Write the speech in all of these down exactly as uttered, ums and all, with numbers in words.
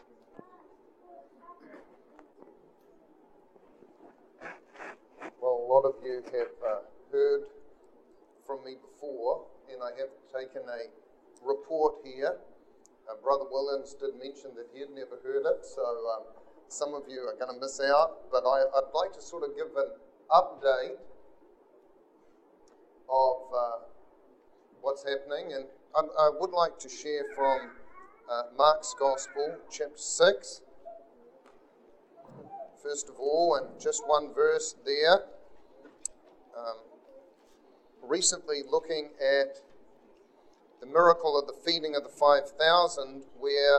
Well, a lot of you have uh, heard from me before, and I have taken a report here. Uh, Brother Williams did mention that he had never heard it, so um, some of you are going to miss out, but I, I'd like to sort of give an update of uh, what's happening, and I, I would like to share from uh, Mark's Gospel, chapter six, first of all, and just one verse there. Um, recently looking at the miracle of the feeding of the five thousand, where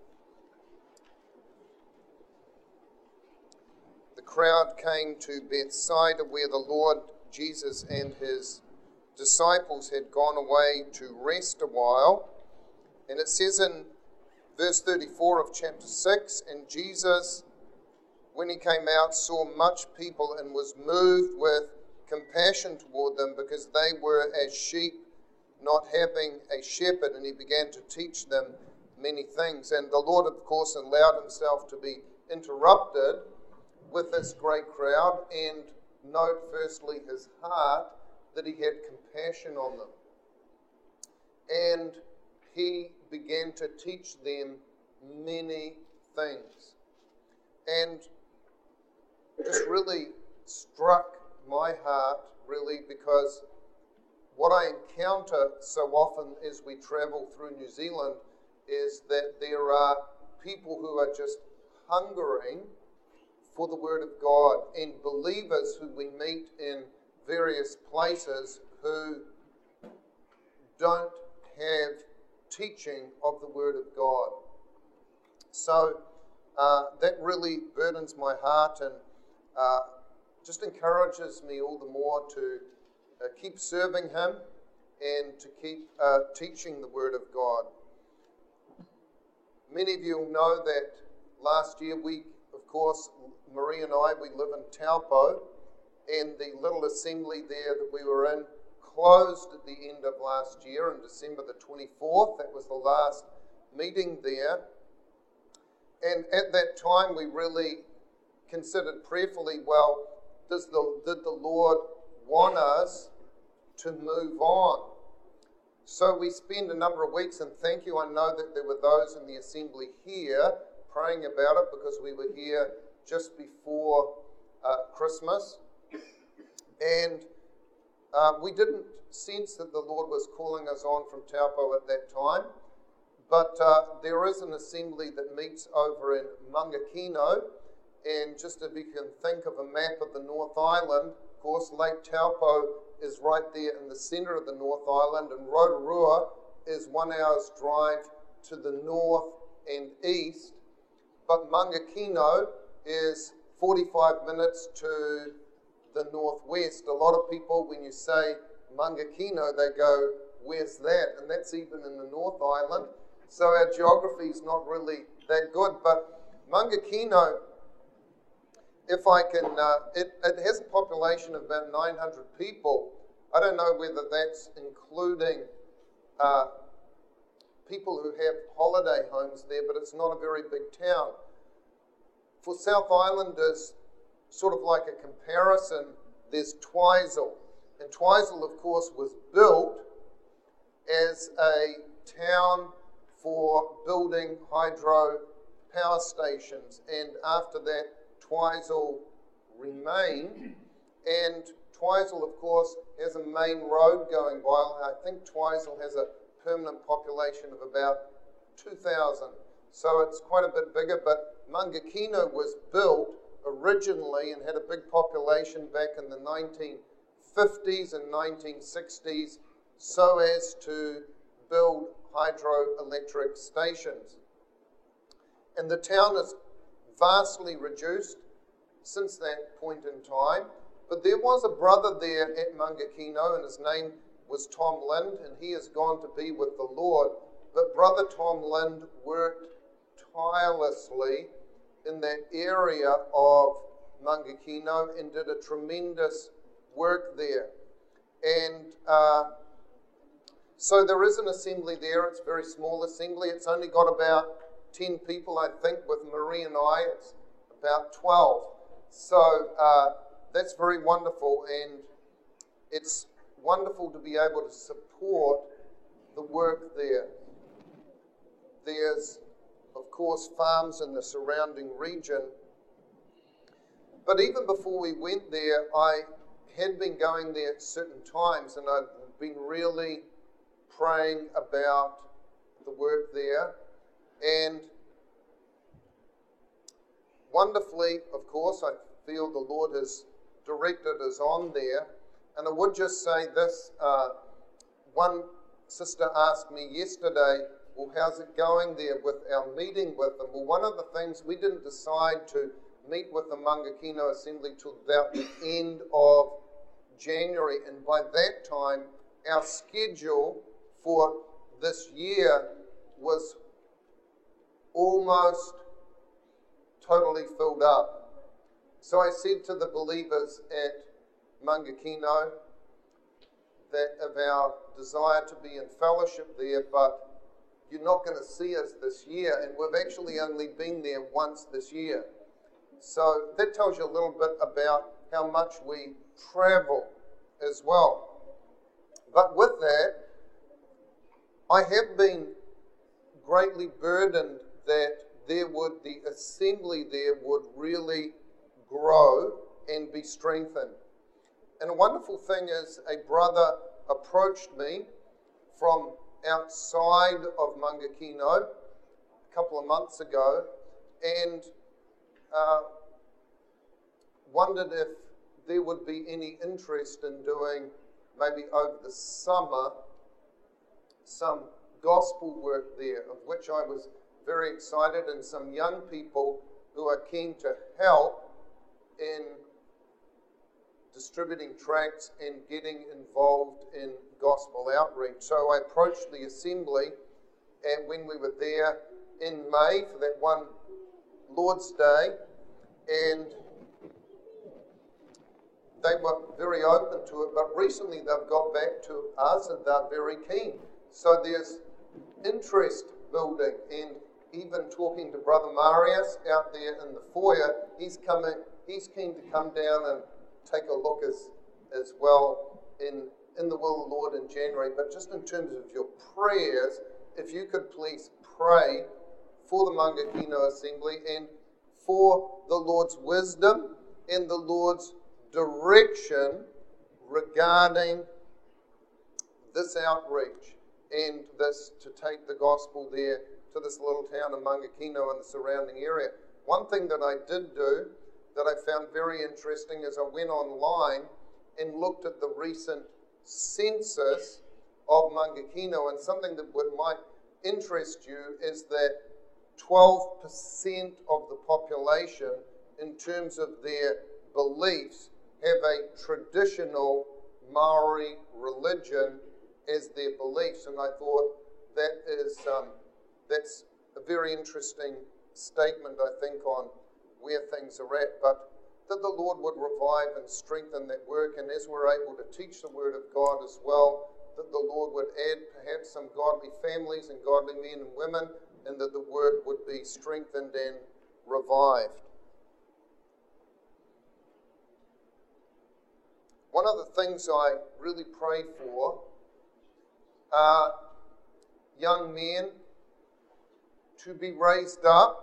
the crowd came to Bethsaida, where the Lord Jesus and his disciples had gone away to rest a while. And it says in verse thirty-four of chapter six, and Jesus, when he came out, saw much people and was moved with compassion toward them, because they were as sheep not having a shepherd, and he began to teach them many things. And the Lord, of course, allowed himself to be interrupted with this great crowd, and note firstly his heart, that he had compassion on them. And he began to teach them many things. And just really struck my heart, really, because what I encounter so often as we travel through New Zealand is that there are people who are just hungering for the Word of God, and believers who we meet in various places who don't have teaching of the Word of God. So uh, that really burdens my heart, and uh, just encourages me all the more to uh, keep serving Him and to keep uh, teaching the Word of God. Many of you will know that last year we, of course, Marie and I, we live in Taupo, and the little assembly there that we were in closed at the end of last year on December the twenty-fourth. That was the last meeting there. And at that time we really considered prayerfully, well, Does the, did the Lord want us to move on? So we spent a number of weeks, and thank you, I know that there were those in the assembly here praying about it, because we were here just before uh, Christmas. And uh, we didn't sense that the Lord was calling us on from Taupo at that time. But uh, there is an assembly that meets over in Mangakino. And just if you can think of a map of the North Island, of course, Lake Taupo is right there in the centre of the North Island, and Rotorua is one hour's drive to the north and east. But Mangakino is forty-five minutes to the northwest. A lot of people, when you say Mangakino, they go, where's that? And that's even in the North Island. So our geography is not really that good. But Mangakino, if I can, uh, it, it has a population of about nine hundred people. I don't know whether that's including uh, people who have holiday homes there, but it's not a very big town. For South Islanders, sort of like a comparison, there's Twizel. And Twizel, of course, was built as a town for building hydro power stations. And after that, Twizel remained, and Twizel, of course, has a main road going by. I think Twizel has a permanent population of about two thousand, so it's quite a bit bigger, but Mangakino was built originally and had a big population back in the nineteen fifties and nineteen sixties so as to build hydroelectric stations. And the town is vastly reduced since that point in time, but there was a brother there at Mangakino, and his name was Tom Lind, and he has gone to be with the Lord. But Brother Tom Lind worked tirelessly in that area of Mangakino and did a tremendous work there. And uh, so there is an assembly there. It's a very small assembly. It's only got about ten people, I think. With Marie and I, it's about twelve. So uh, that's very wonderful, and it's wonderful to be able to support the work there. There's, of course, farms in the surrounding region. But even before we went there, I had been going there at certain times, and I've been really praying about the work there. And wonderfully, of course, I feel the Lord has directed us on there. And I would just say this, uh, one sister asked me yesterday, well, how's it going there with our meeting with them? Well, one of the things, we didn't decide to meet with the Mangakino Assembly till about the end of January, and by that time, our schedule for this year was almost totally filled up. So I said to the believers at Mangakino that of our desire to be in fellowship there, but you're not going to see us this year, and we've actually only been there once this year. So that tells you a little bit about how much we travel as well. But with that, I have been greatly burdened that there would, the assembly there would really grow and be strengthened. And a wonderful thing is, a brother approached me from outside of Mangakino a couple of months ago and uh, wondered if there would be any interest in doing, maybe over the summer, some gospel work there, of which I was very excited, and some young people who are keen to help in distributing tracts and getting involved in gospel outreach. So I approached the assembly, and when we were there in May for that one Lord's Day, and they were very open to it, but recently they've got back to us and they're very keen. So there's interest building, and even talking to Brother Marius out there in the foyer, he's coming, he's keen to come down and take a look as as well in, in the will of the Lord in January. But just in terms of your prayers, if you could please pray for the Mangakino Assembly and for the Lord's wisdom and the Lord's direction regarding this outreach and this, to take the gospel there to this little town of Mangakino and the surrounding area. One thing that I did do that I found very interesting is I went online and looked at the recent census of Mangakino, and something that would might interest you is that twelve percent of the population, in terms of their beliefs, have a traditional Maori religion as their beliefs. And I thought that is um, that's a very interesting statement, I think, on where things are at, but that the Lord would revive and strengthen that work, and as we're able to teach the Word of God as well, that the Lord would add perhaps some godly families and godly men and women, and that the work would be strengthened and revived. One of the things I really pray for are young men to be raised up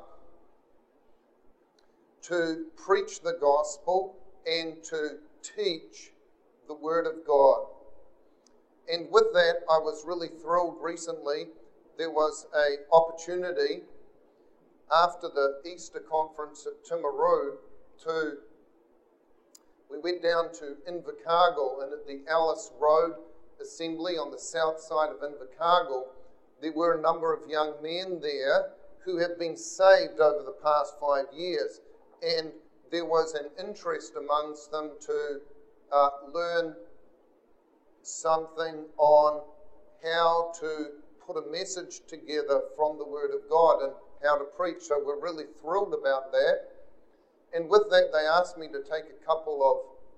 to preach the gospel and to teach the Word of God. And with that, I was really thrilled recently. There was an opportunity after the Easter conference at Timaru to, we went down to Invercargill, and at the Alice Road Assembly on the south side of Invercargill, there were a number of young men there who have been saved over the past five years. And there was an interest amongst them to uh, learn something on how to put a message together from the Word of God and how to preach. So we're really thrilled about that. And with that, they asked me to take a couple of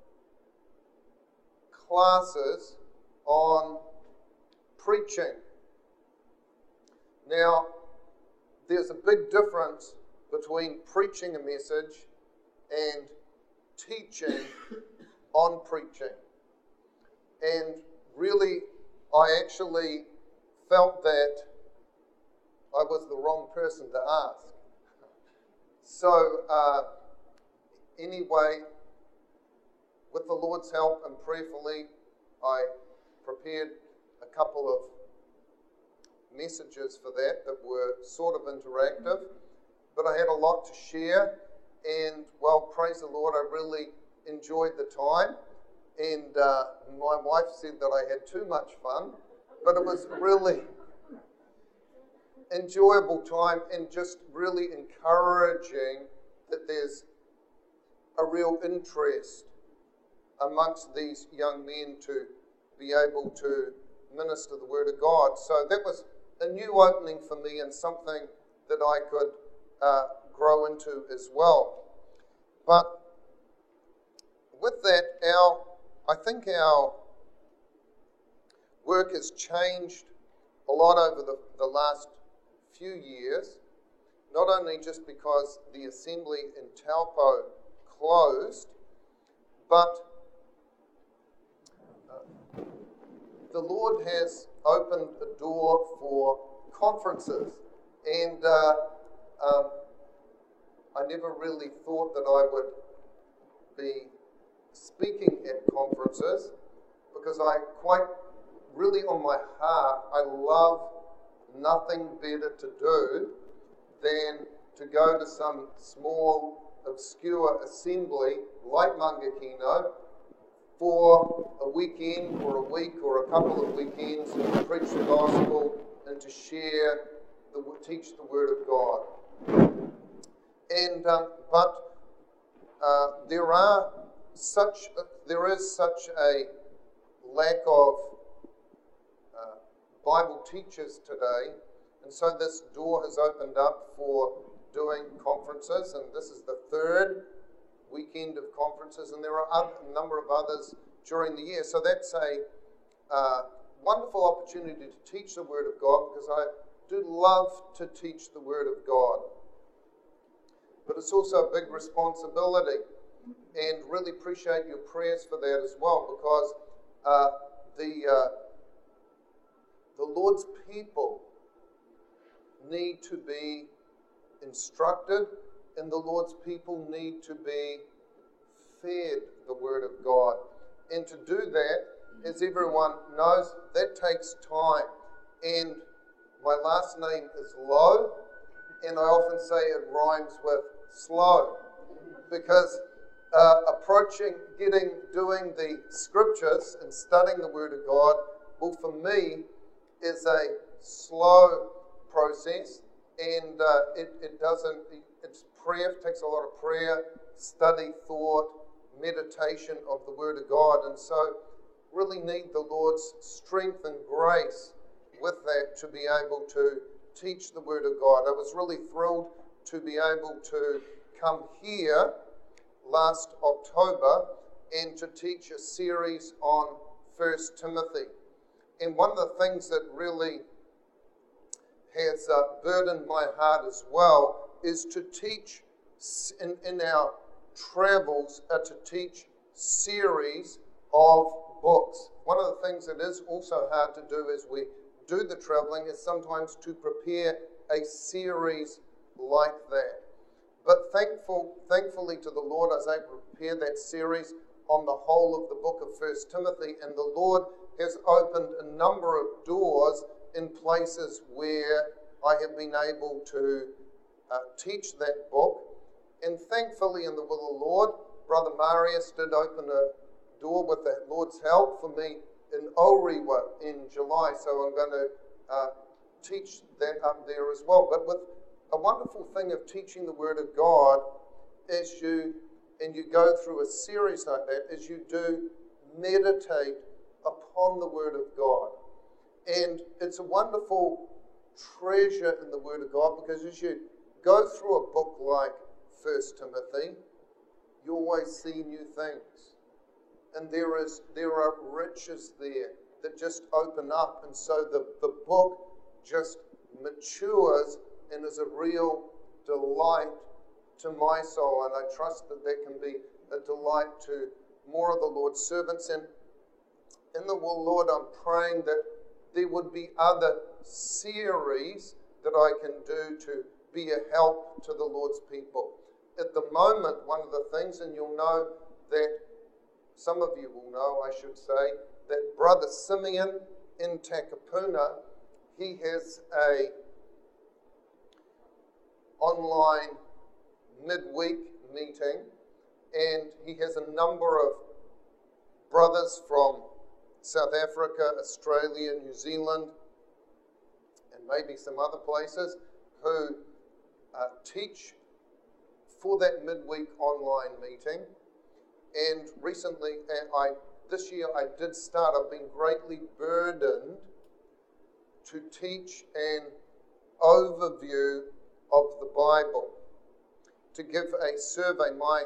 classes on preaching. Now, there's a big difference between preaching a message and teaching on preaching. And really, I actually felt that I was the wrong person to ask. So, uh, anyway, with the Lord's help and prayerfully, I prepared a couple of messages for that that were sort of interactive, but I had a lot to share, and well, praise the Lord, I really enjoyed the time, and uh, my wife said that I had too much fun, but it was really enjoyable time and just really encouraging that there's a real interest amongst these young men to be able to minister the Word of God. So that was a new opening for me and something that I could uh, grow into as well. But with that, our I think our work has changed a lot over the, the last few years, not only just because the assembly in Taupo closed, but uh, the Lord has opened a door for conferences, and uh, um, I never really thought that I would be speaking at conferences, because I quite really on my heart, I love nothing better to do than to go to some small, obscure assembly like Mangakino for a weekend or a week or a couple of weekends and to preach the gospel and to share, the, teach the Word of God. And um, but uh, there are such a, there is such a lack of uh, Bible teachers today, and so this door has opened up for doing conferences, and this is the third weekend of conferences, and there are other, a number of others during the year. So that's a uh, wonderful opportunity to teach the Word of God, because I do love to teach the Word of God. But it's also a big responsibility, and really appreciate your prayers for that as well, because uh, the uh, the Lord's people need to be instructed, and the Lord's people need to be fed the Word of God. And to do that, as everyone knows, that takes time. And my last name is Lowe, and I often say it rhymes with slow, because uh, approaching, getting, doing the scriptures and studying the Word of God, well, for me, is a slow process, and uh, it, it doesn't, it's prayer, it takes a lot of prayer, study, thought, meditation of the Word of God, and so really need the Lord's strength and grace with that to be able to teach the Word of God. I was really thrilled to be able to come here last October and to teach a series on First Timothy. And one of the things that really has uh, burdened my heart as well is to teach in, in our travels, uh, to teach series of books. One of the things that is also hard to do as we do the traveling is sometimes to prepare a series like that. But thankful, thankfully to the Lord, I was able to prepare that series on the whole of the book of First Timothy, and the Lord has opened a number of doors in places where I have been able to uh, teach that book. And thankfully, in the will of the Lord, Brother Marius did open a door with the Lord's help for me in Orewa in July, so I'm going to uh, teach that up there as well. But with a wonderful thing of teaching the Word of God is you, and you go through a series like that, is you do meditate upon the Word of God. And it's a wonderful treasure in the Word of God, because as you go through a book like First Timothy, you always see new things. And there is there are riches there that just open up, and so the, the book just matures and is a real delight to my soul, and I trust that that can be a delight to more of the Lord's servants. And in the will, Lord, I'm praying that there would be other series that I can do to be a help to the Lord's people. At the moment, one of the things, and you'll know that, some of you will know, I should say, that Brother Simeon in Takapuna, he has a online midweek meeting, and he has a number of brothers from South Africa, Australia, New Zealand, and maybe some other places who uh, teach for that midweek online meeting. And recently, uh, I this year I did start, I've been greatly burdened to teach an overview of the Bible, to give a survey. My,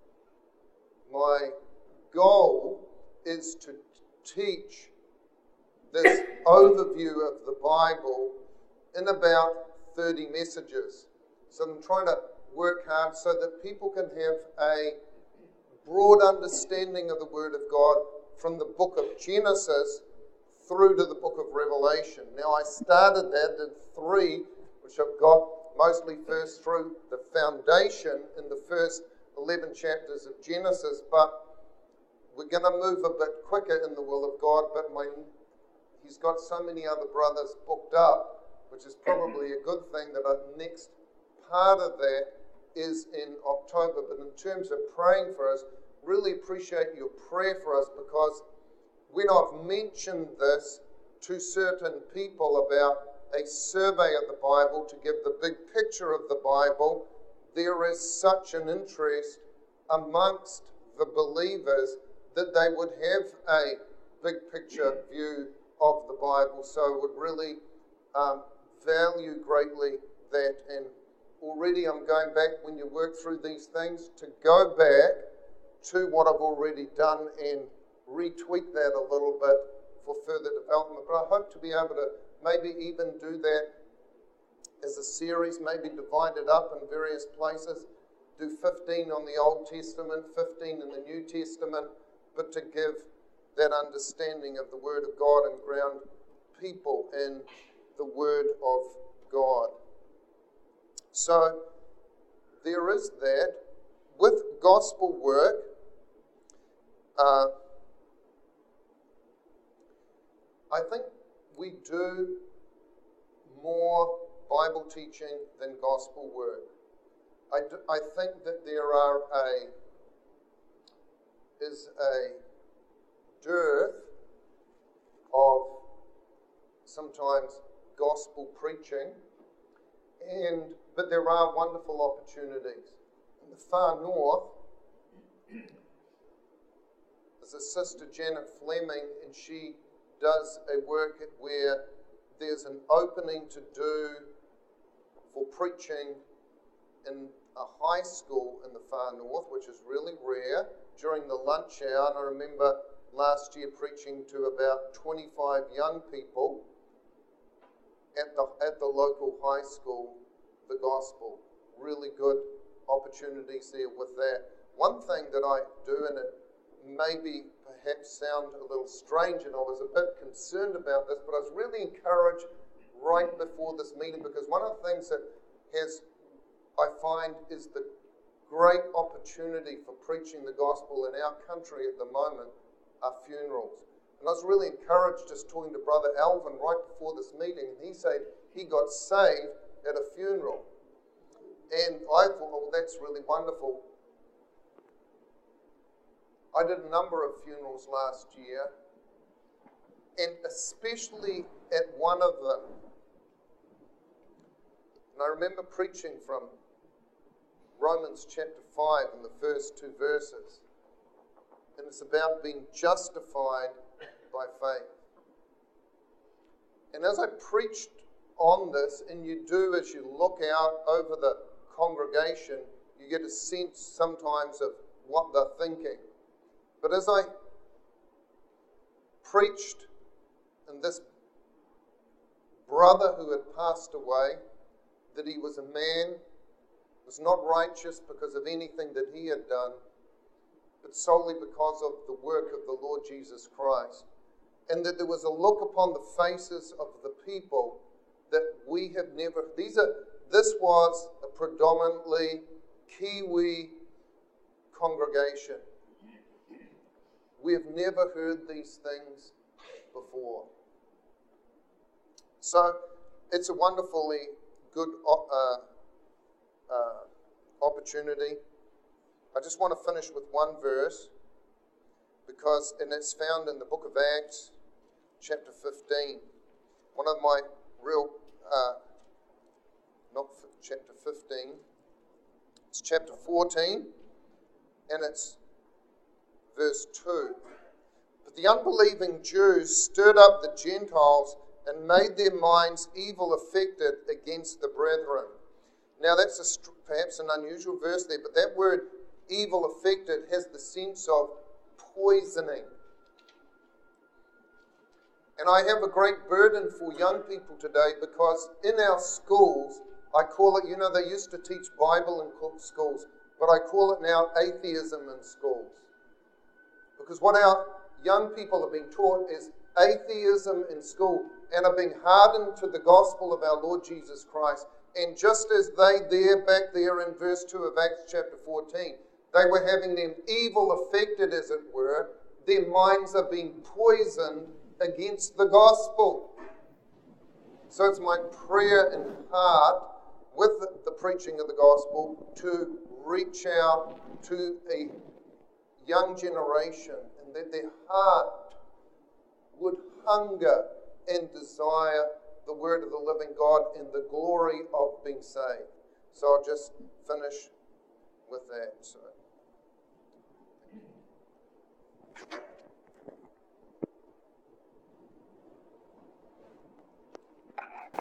my goal is to teach this overview of the Bible in about thirty messages. So I'm trying to work hard so that people can have a broad understanding of the Word of God from the book of Genesis through to the book of Revelation. Now, I started that in three, which I've got mostly first through the foundation in the first eleven chapters of Genesis, but we're going to move a bit quicker in the will of God, but my, he's got so many other brothers booked up, which is probably a good thing, that our next part of that is in October. But in terms of praying for us, really appreciate your prayer for us, because when I've mentioned this to certain people about a survey of the Bible to give the big picture of the Bible, there is such an interest amongst the believers that they would have a big picture view of the Bible. So would really um, value greatly that. And already I'm going back, when you work through these things, to go back to what I've already done and retweak that a little bit for further development. But I hope to be able to maybe even do that as a series, maybe divide it up in various places, do fifteen on the Old Testament, fifteen in the New Testament, but to give that understanding of the Word of God and ground people in the Word of God. So there is that. With gospel work, uh, I think we do more Bible teaching than gospel work. I, do, I think that there are a is a dearth of sometimes gospel preaching, and but there are wonderful opportunities. In the far north, there's a sister, Janet Fleming, and she does a work where there's an opening to do for preaching in a high school in the far north, which is really rare, during the lunch hour. And I remember last year preaching to about twenty-five young people at the at the local high school, the gospel. Really good opportunities there with that. One thing that I do, and it maybe perhaps sound a little strange, and I was a bit concerned about this, but I was really encouraged right before this meeting, because one of the things that has, I find, is the great opportunity for preaching the gospel in our country at the moment are funerals. And I was really encouraged just talking to Brother Alvin right before this meeting, and he said he got saved at a funeral. And I thought, well, that's really wonderful. I did a number of funerals last year, and especially at one of them. And I remember preaching from Romans chapter five in the first two verses. And it's about being justified by faith. And as I preached on this, and you do as you look out over the congregation, you get a sense sometimes of what they're thinking. But as I preached, and this brother who had passed away, that he was a man, was not righteous because of anything that he had done, but solely because of the work of the Lord Jesus Christ. And that there was a look upon the faces of the people that we have never, these are, this was a predominantly Kiwi congregation. We have never heard these things before. So it's a wonderfully good uh, uh, opportunity. I just want to finish with one verse, because, and it's found in the book of Acts, chapter fifteen. One of my real, uh, not f- chapter fifteen, it's chapter fourteen, and it's verse two. But the unbelieving Jews stirred up the Gentiles and made their minds evil affected against the brethren. Now that's a, perhaps an unusual verse there, but that word evil affected has the sense of poisoning. And I have a great burden for young people today, because in our schools, I call it, you know, they used to teach Bible in schools, but I call it now atheism in schools. Because what our young people have been taught is atheism in school, and are being hardened to the gospel of our Lord Jesus Christ. And just as they there, back there in verse two of Acts chapter fourteen, they were having them evil affected, as it were, their minds are being poisoned against the gospel. So it's my prayer and heart with the, the preaching of the gospel to reach out to a young generation, and that their heart would hunger and desire the word of the living God and the glory of being saved. So I'll just finish with that. So